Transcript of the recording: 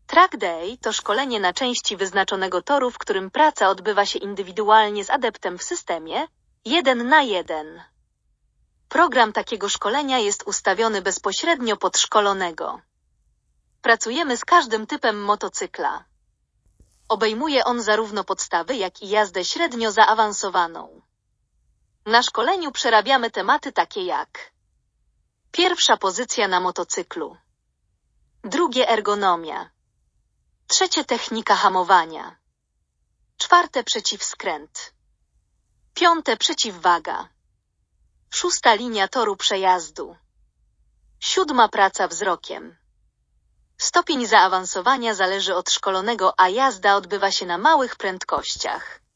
Track Day to szkolenie na części wyznaczonego toru, w którym praca odbywa się indywidualnie z adeptem w systemie, 1 na 1. Program takiego szkolenia jest ustawiony bezpośrednio pod szkolonego. Pracujemy z każdym typem motocykla. Obejmuje on zarówno podstawy, jak i jazdę średnio zaawansowaną. Na szkoleniu przerabiamy tematy takie jak: pierwsza pozycja na motocyklu, drugie ergonomia, trzecie technika hamowania, czwarte przeciwskręt, piąte przeciwwaga, szósta linia toru przejazdu, siódma praca wzrokiem. Stopień zaawansowania zależy od szkolonego, a jazda odbywa się na małych prędkościach.